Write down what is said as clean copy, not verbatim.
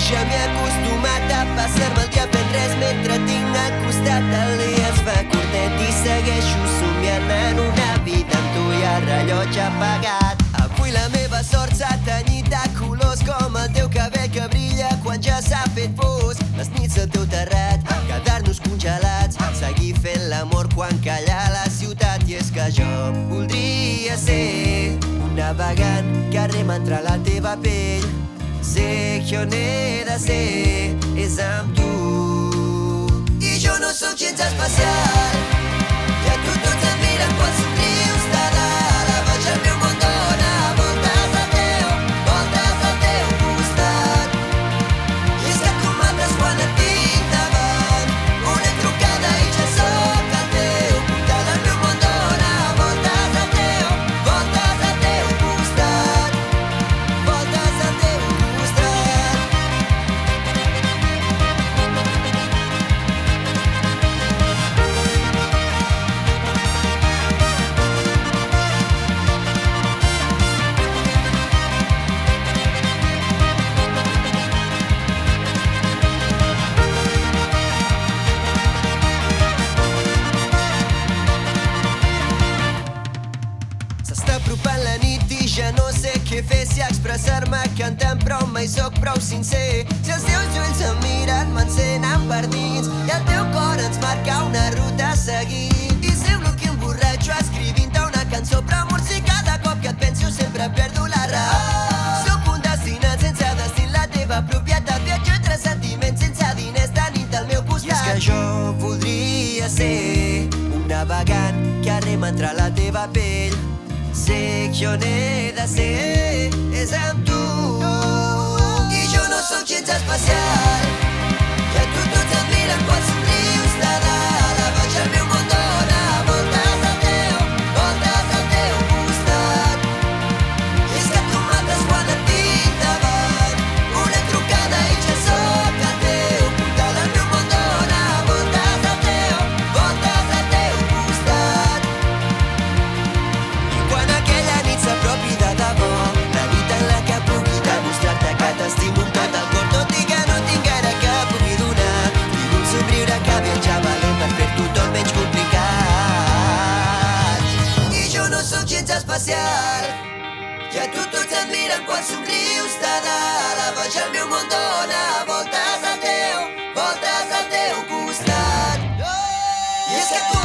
Ja m'he acostumat a passar-me el dia fent res mentre tinc al costat. El dia es fa curtet i segueixo somiant en una vida amb tu i el rellotge apagat. Avui la meva sort s'ha tenyit de colors com el teu cabell que brilla quan ja s'ha fet fosc. Les nits al teu terrat, quedar-nos congelats, seguir fent l'amor quan calla la ciutat. I és que jo voldria ser un navegant que rema entre la teva pell. Sé que on he de ser és amb tu. I jo no sóc gens especial, ja tu tots em miren quan somrius de dalt. Veig el meu món dona voltes al teu costat. I és que tu mates quan et tinc davant. Una trucada i ja sóc al teu costat. El meu món dona voltes al teu costat. Voltes al teu costat. S'està apropant la nit i ja no sé què fer, si expressar-me cantant però mai sóc prou sincer. Si els teus ulls em miren m'encenen per dins i el teu cor ens marca una ruta a seguir. I semblo que em borratxo escrivint-te una cançó, però amor, si cada cop que et penso sempre perdo la raó. Sóc un destinat sense destí, la teva propietat. Viatjo entre sentiments sense diners tenint al meu costat. I és que jo voldria ser un navegant que rema entre la teva pell. Sé que on he de ser és amb tu. I jo no sóc gens especial, ja tu tots em miren quan somrius de dalt. Veig el meu món dona voltes al teu costat. I és que tu mates quan et tinc davant. Una trucada i ja sóc al teu costat. El meu món dona voltes al teu costat. I quan aquella nit s'apropi de debò, la nit en la que pugui demostrar-te que t'estimo amb tot el cor, tot i que no tinc gaire que pugui donar, i un somriure que viatja valent per fer-t'ho tot menys complicat. I jo no sóc gens especial, ja tu tots em miren quan somrius de dalt. Veig el meu món dona voltes al teu costat. I és que tu